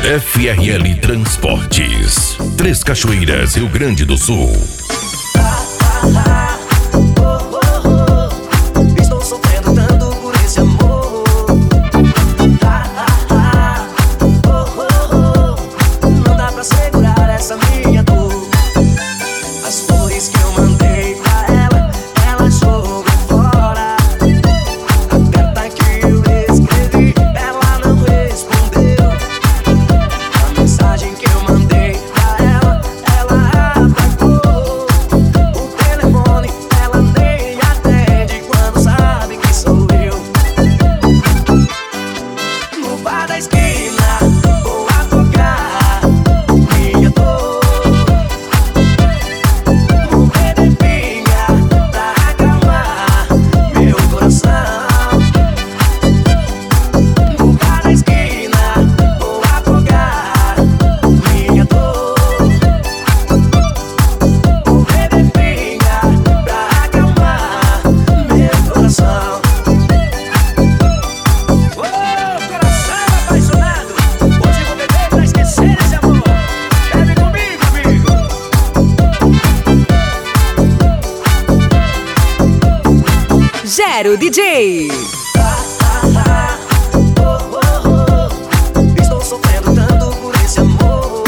FRL Transportes, Três Cachoeiras, Rio Grande do Sul. Estou sofrendo tanto por esse amor. Não dá pra segurar essa minha dor. As flores que eu mandei pra ela, ela jogou fora. A carta que eu escrevi, ela não respondeu. A mensagem que eu mandei pra ela, ela apagou. O telefone, ela nem atende quando sabe que sou eu. No bar da esquina, vou afogar minha dor. Vou beber pinga pra acalmar meu coração. No bar da esquina, vou afogar minha dor. Vou beber pinga pra acalmar meu coração. Ô, coração apaixonado, hoje vou beber pra esquecer esse amor. Bebe comigo, amigo. Gero DJ. Estou sofrendo tanto por esse amor.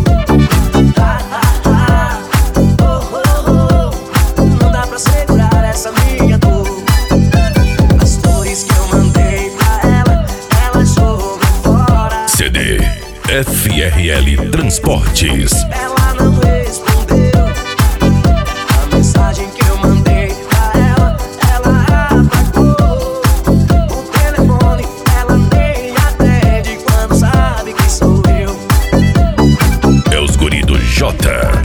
Não dá pra segurar essa minha dor. As flores que eu mandei pra ela, ela jogou fora. CD FRL Transportes. Ela não respondeu. A mensagem que eu mandei pra ela, ela apagou. O telefone, ela nem atende quando sabe que sou eu. É os guri do J.